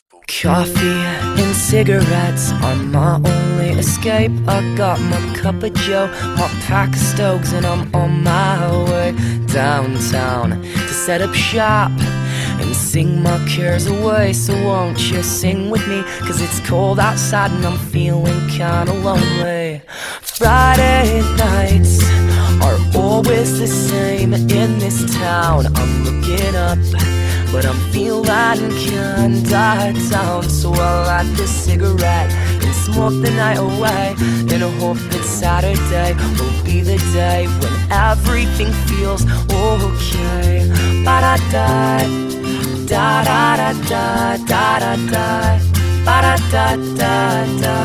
Coffee and cigarettes are my only escape. I got my cup of joe, my pack of Stokes, and I'm on my way downtown to set up shop and sing my cares away. So won't you sing with me, 'cause it's cold outside and I'm feeling kinda lonely. Friday nights are always the same in this town. I'm looking up, but I'm feeling kinda down. So I'll light this cigarette and smoke the night away, and I hope that Saturday will be the day when everything feels okay. Ba-da-da, da-da-da-da, da-da-da, ba-da-da-da-da.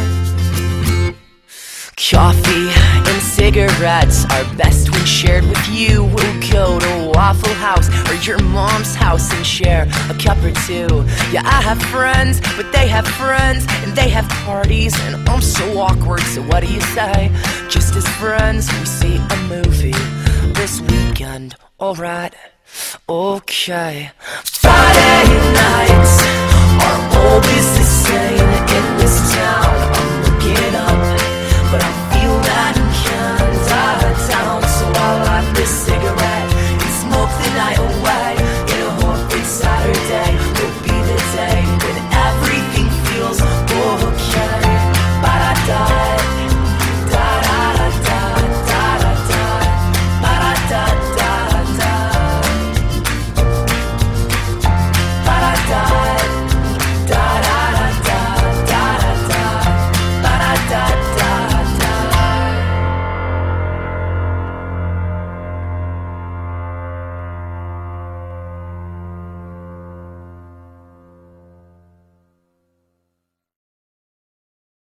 Coffee and cigarettes are best when shared with you. We'll go to Waffle House or your mom's house and share a cup or two. Yeah, I have friends, but they have friends, and they have parties, and I'm so awkward. So what do you say? Just as friends, we see a movie this weekend. Alright, okay. Friday nights are always the same